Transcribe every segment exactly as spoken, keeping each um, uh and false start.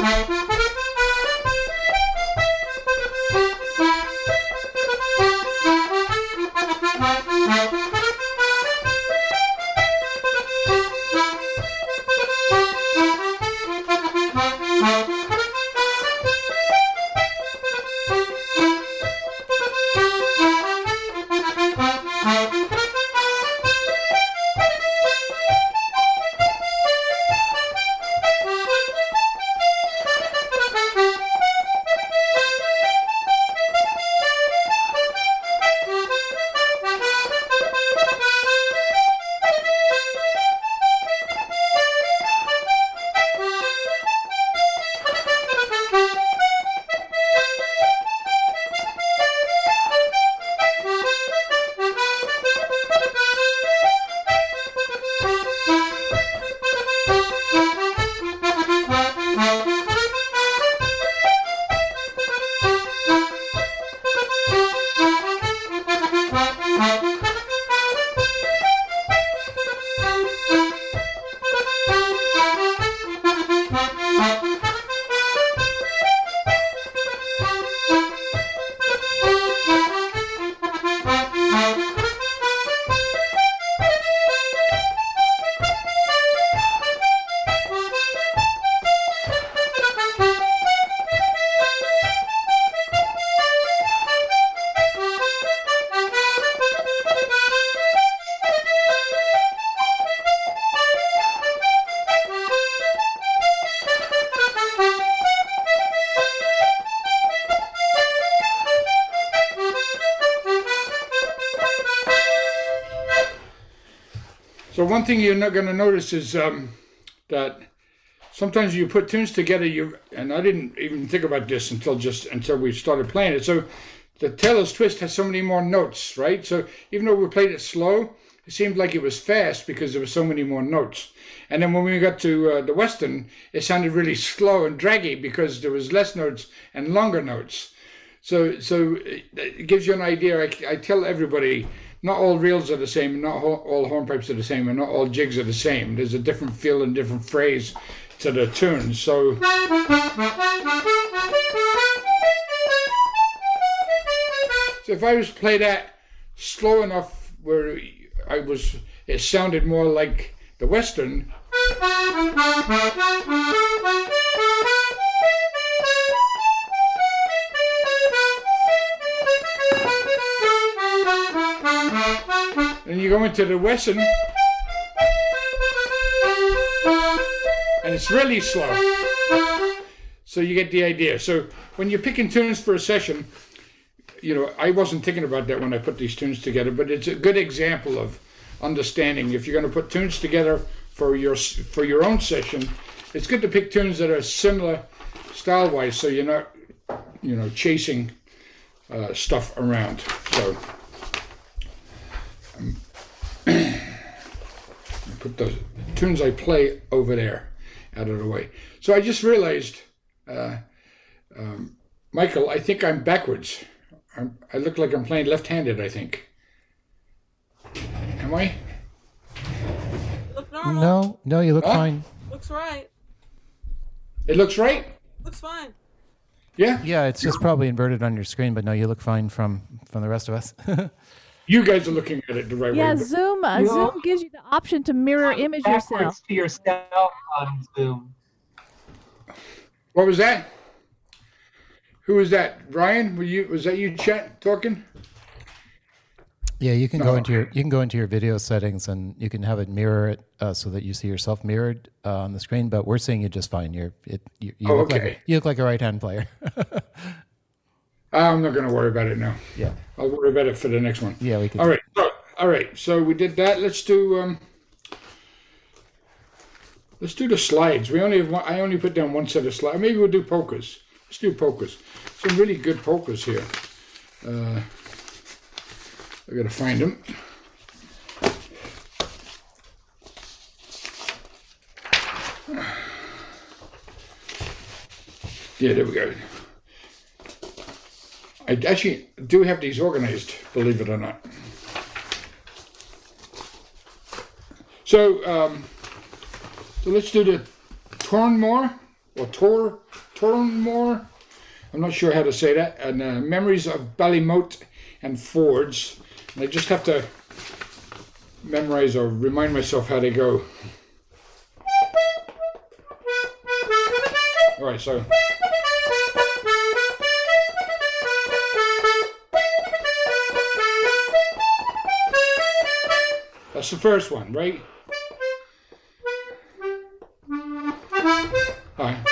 So one thing you're not going to notice is um, that sometimes you put tunes together, you and I didn't even think about this until just until we started playing it. So the Taylor's Twist has so many more notes, right? So even though we played it slow, it seemed like it was fast because there were so many more notes. And then when we got to uh, the Western, it sounded really slow and draggy because there was less notes and longer notes. So so it gives you an idea. I, I tell everybody, not all reels are the same, not all hornpipes are the same, and not all jigs are the same. There's a different feel and different phrase to the tune. So so if I was to play that slow enough where I was, it sounded more like the Western. And you go into the Western, and it's really slow. So you get the idea. So when you're picking tunes for a session, you know, I wasn't thinking about that when I put these tunes together, but it's a good example of understanding. If you're going to put tunes together for your for your own session, it's good to pick tunes that are similar style-wise, so you're not, you know, chasing uh, stuff around. So um, put the tunes I play over there out of the way. So I just realized, uh, um, Michael, I think I'm backwards. I'm, I look like I'm playing left-handed, I think. Am I? You look normal. No, no, you look huh? fine. Looks right. It looks right? Looks fine. Yeah? Yeah, it's just probably inverted on your screen, but no, you look fine from, from the rest of us. You guys are looking at it the right Yeah, way. Zoom. Uh, No. Zoom gives you the option to mirror image Backwards yourself. to yourself on Zoom. What was that? Who was that? Ryan? Were you? Was that you, Chet, talking? Yeah, you can Oh, go into your okay. you can go into your video settings and you can have it mirror it uh, so that you see yourself mirrored uh, on the screen. But we're seeing you just fine. You're it. You, you Oh, look okay. like you look like a right hand player. I'm not going to worry about it now. Yeah, I'll worry about it for the next one. yeah, we can. All right. So, all right. So we did that. Let's do. Um, let's do the slides. We only have one, I only put down one set of slides. Maybe we'll do polkas. Let's do polkas. Some really good polkas here. Uh, I got to find them. Yeah, there we go. I actually do have these organized, believe it or not. So, um, so let's do the Tornmore, or or Tor, Tornmore. I'm not sure how to say that. And uh, Memories of Ballymote and Fords. And I just have to memorize or remind myself how they go. All right, so. That's the first one, right? All right.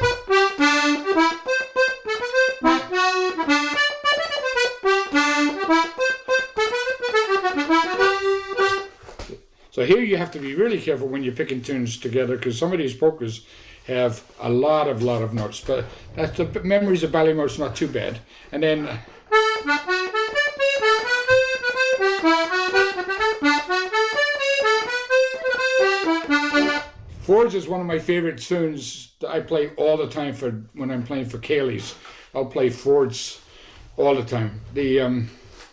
So here you have to be really careful when you're picking tunes together, because some of these polkas have a lot of lot of notes. But that's the Memories of Ballymote's not too bad. And then Fords is one of my favorite tunes that I play all the time for when I'm playing for Kaylee's. I'll play Fords all the time. The um,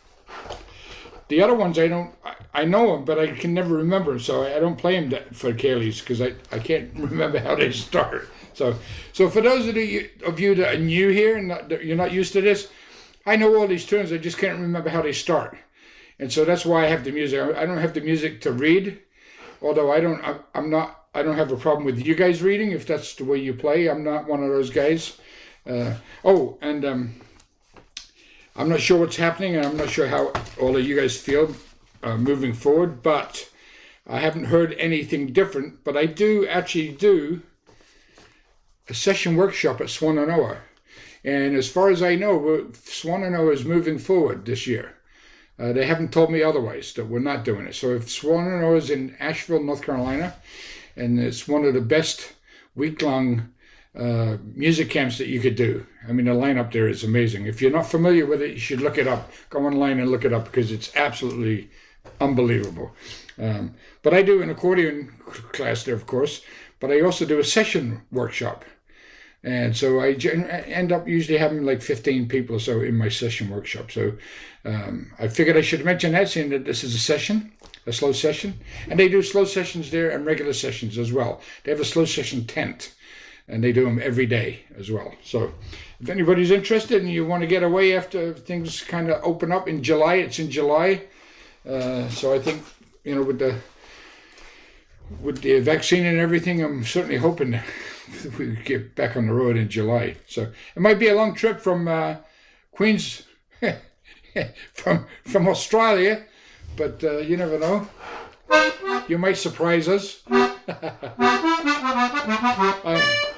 the other ones I don't, I, I know them, but I can never remember them, so I, I don't play them for Kaylee's because I, I can't remember how they start. So so for those of you, of you that are new here and not, that you're not used to this, I know all these tunes, I just can't remember how they start. And so that's why I have the music. I don't have the music to read, although I don't, I, I'm not, I don't have a problem with you guys reading if that's the way you play. I'm not one of those guys. Uh, oh, and um, I'm not sure what's happening, and I'm not sure how all of you guys feel uh, moving forward, but I haven't heard anything different. But I do actually do a session workshop at Swan and Oa. And as far as I know, Swan and Oa is moving forward this year. Uh, they haven't told me otherwise, that we're not doing it. So if Swan and Oa is in Asheville, North Carolina, and it's one of the best week-long uh, music camps that you could do. I mean, the lineup there is amazing. If you're not familiar with it, you should look it up. Go online and look it up because it's absolutely unbelievable. Um, but I do an accordion class there, of course, but I also do a session workshop. And so I end up usually having like fifteen people or so in my session workshop. So um, I figured I should mention that, saying that this is a session, a slow session. And they do slow sessions there and regular sessions as well. They have a slow session tent, and they do them every day as well. So if anybody's interested and you want to get away after things kind of open up in July, it's in July. Uh, so I think, you know, with the with the vaccine and everything, I'm certainly hoping that we get back on the road in July. So it might be a long trip from uh, Queens, from from Australia, but uh, you never know. You might surprise us. uh,